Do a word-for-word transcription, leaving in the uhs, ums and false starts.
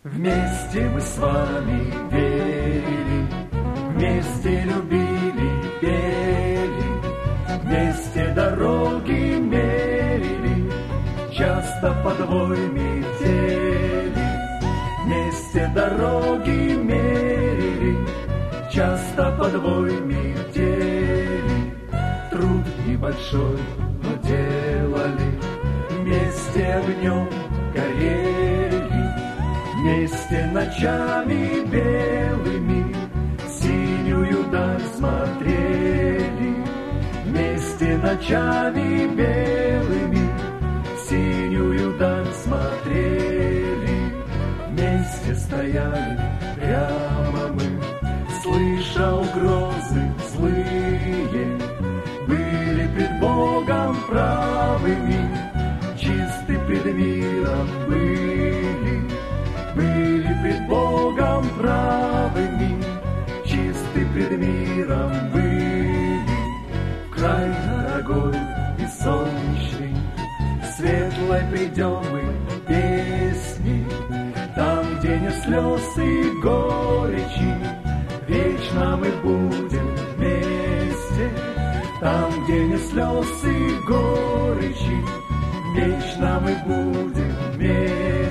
Вместе мы с вами верили, вместе любили, пели, вместе дороги мерили, часто подвой метели. Вместе дороги мерили, часто подвой метели. Труд небольшой, но делали, вместе огнем горели, вместе ночами белыми синюю даль смотрели. Вместе ночами белыми синюю даль смотрели. Вместе стояли прямо мы, слыша угрозы злые, были пред Богом правыми, чисты пред миром были. Были пред Богом правыми, чисты пред миром были. В край дорогой и солнечный, светлой придем мы песни, там, где нет слез и горечи, вечно мы будем вместе. Там, где нет слез и горечи, вечно мы будем вместе.